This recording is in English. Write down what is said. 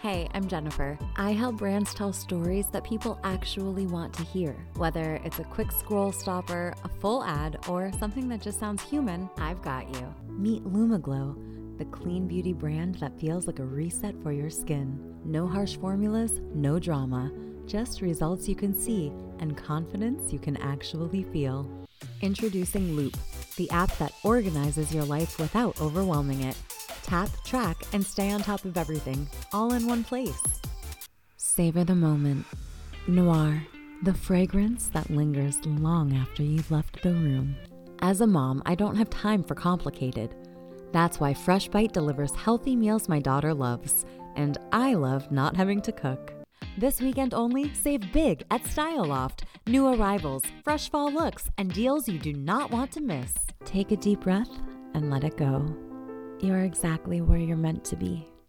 Hey, I'm Jennifer. I help brands tell stories that people actually want to hear. Whether it's a quick scroll stopper, a full ad, or something that just sounds human, I've got you. Meet LumaGlow, the clean beauty brand that feels like a reset for your skin. No harsh formulas, no drama, just results you can see and confidence you can actually feel. Introducing Loop, the app that organizes your life without overwhelming it. Tap, track, and stay on top of everything, all in one place. Savor the moment. Noir, the fragrance that lingers long after you've left the room. As a mom, I don't have time for complicated. That's why Fresh Bite delivers healthy meals my daughter loves, and I love not having to cook. This weekend only, save big at Style Loft. New arrivals, fresh fall looks, and deals you do not want to miss. Take a deep breath and let it go. You're exactly where you're meant to be.